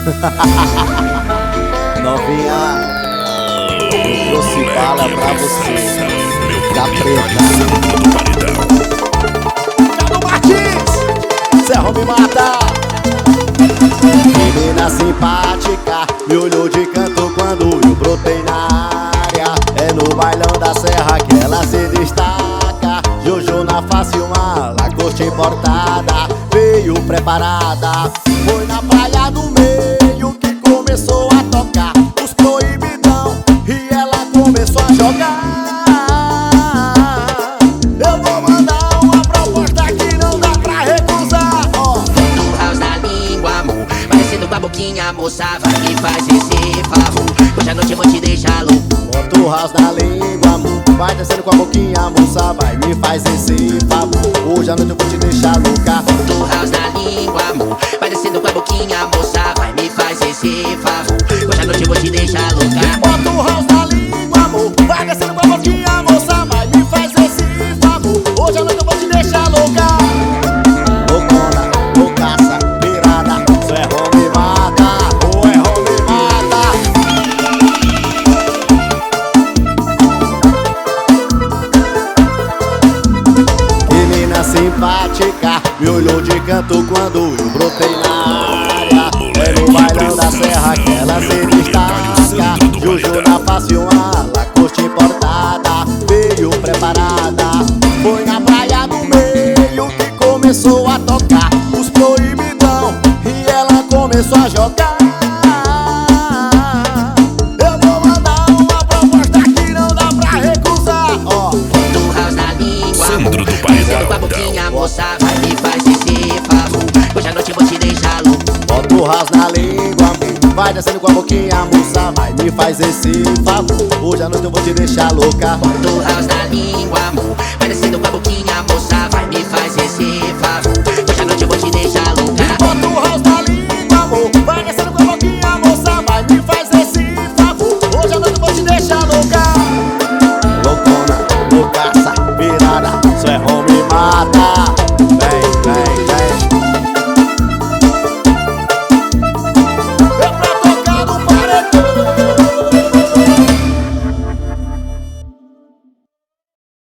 Novinha, eu trouxe bala pra você. Da preta. Cado Martins, Serrão me mata. Menina simpática, me olhou de canto quando eu brotei na área. É no bailão da serra que ela se destaca. Jojo na face, uma Lacoste importada. Veio preparada, foi na praia do meio que começou a tocar os proibidão e ela começou a jogar. Eu vou mandar uma proposta que não dá pra recusar. Do house na língua, amor, parecendo com a boquinha, moça, vai me faz esse favor. Hoje à noite eu vou te deixar louco. Bota o house na língua, amor, vai descendo com a boquinha, moça, vai me faz esse favor. Hoje à noite eu vou te deixar louca. Do house na língua, amor, vai descendo com a boquinha, moça, vai me faz esse favor. Hoje à noite eu vou te deixar louca. Bota o house na língua, amor, vai descendo com a boquinha, moça, vai me faz esse favor. Hoje à noite eu vou te deixar louca. Loucona, loucaça, pirada, Serrão me mata, o Errão me mata. Menina simpática, me olhou de canto quando eu brotei na área. É no bailão da serra que ela se destaca. Jojo na face, uma Lacoste importada. Veio preparada, foi na praia do meio que começou a tocar os proibidão e ela começou a jogar. Eu vou mandar uma proposta que não dá pra recusar. Do house na língua, Sandro do vai descendo com a boquinha, Paredão. moça, vai me faz esse favor. Hoje à noite eu vou te deixar louco. Bota o house na língua, vai descendo com a boquinha, moça, vai me faz esse favor. Hoje à noite eu vou te deixar louca. Do house na língua, amor, vai descendo